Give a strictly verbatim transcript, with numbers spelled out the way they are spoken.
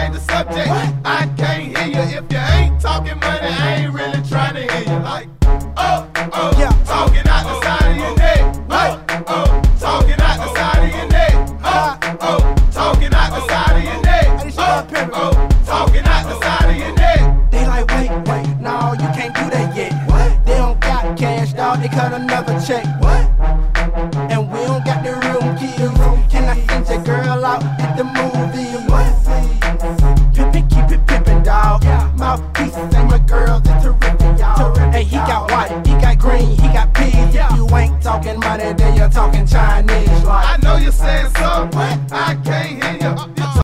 change the subject. What? I can't hear you if you ain't talking money. I ain't really trying to hear you. Like, oh, oh, yeah. Talking out the side of your neck. Oh, oh, talking out the side of your neck. Oh, oh, talking out the side of your neck. Oh, oh, talking out the side of your neck. They like, wait, wait, no, you can't do that yet. What? They don't got cash, dog, they cut another check. What? And we don't got the room keys. Can I send your girl out at the movie? What? Pimpin', keep it pimpin', dog. Mouthpieces and your girls, it's terrific, y'all. Hey, he got white, he got green, he got peas. If you ain't talking money, then you're talking Chinese. Like, I know you're saying something,